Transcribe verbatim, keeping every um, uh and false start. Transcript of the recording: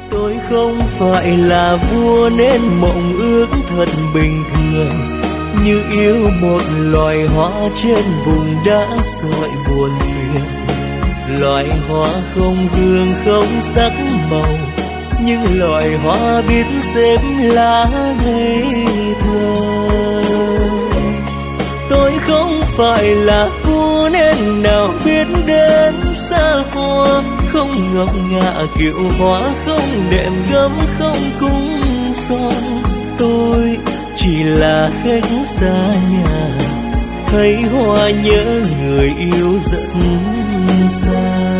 Tôi không phải là vua nên mộng ước thật bình thường, như yêu một loài hoa trên vùng đá sỏi buồn phiền. Loài hoa không hương không sắc màu, nhưng loài hoa biết xếp lá ngây thơ. Tôi không phải là vua nên nào biết đến xa hoa, không ngọc ngà kiệu hoa, không đệm gấm không cung son. Tôi chỉ là khách xa nhà, thấy hoa nhớ người yêu rất xa.